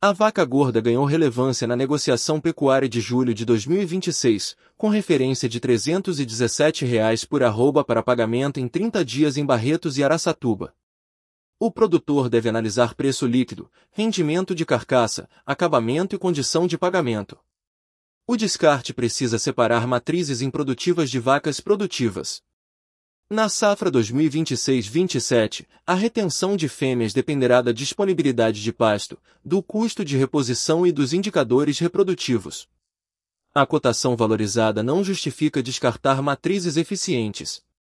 A vaca gorda ganhou relevância na negociação pecuária de julho de 2026, com referência de R$ 317 por arroba para pagamento em 30 dias em Barretos e Araçatuba. O produtor deve analisar preço líquido, rendimento de carcaça, acabamento e condição de pagamento. O descarte precisa separar matrizes improdutivas de vacas produtivas. Na safra 2026-27, a retenção de fêmeas dependerá da disponibilidade de pasto, do custo de reposição e dos indicadores reprodutivos. A cotação valorizada não justifica descartar matrizes eficientes.